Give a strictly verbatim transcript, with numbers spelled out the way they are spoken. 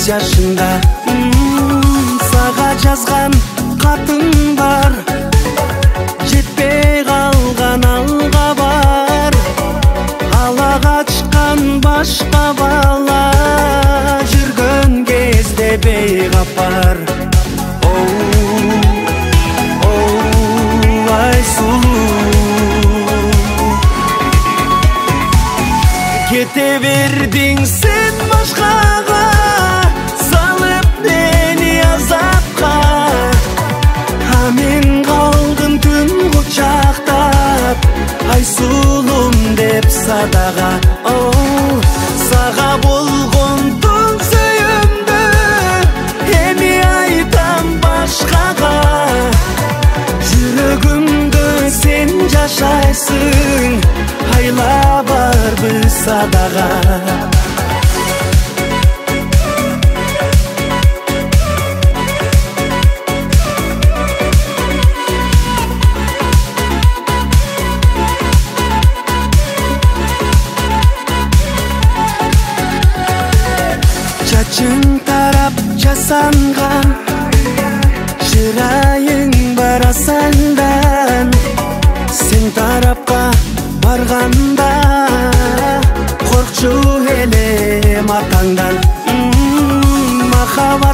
жашында. Сага жазган катың бар, жетпей калган алга бар. Ала качкан башка бала, жүргөн кезде бейгапар. Кете бердиң сен башкага, салып мени азапка. А мен калдым түн кучактап, айсулум деп садага. Сага болгон тун сүйүмдү эми айтам башкага. Жүрөгүмдө сен жашайсың, айла барбы садага. Чачың тарап жасанган, чырайың бара сандан. Сен тарапка барганда коркчу элем атаңдан. Махабат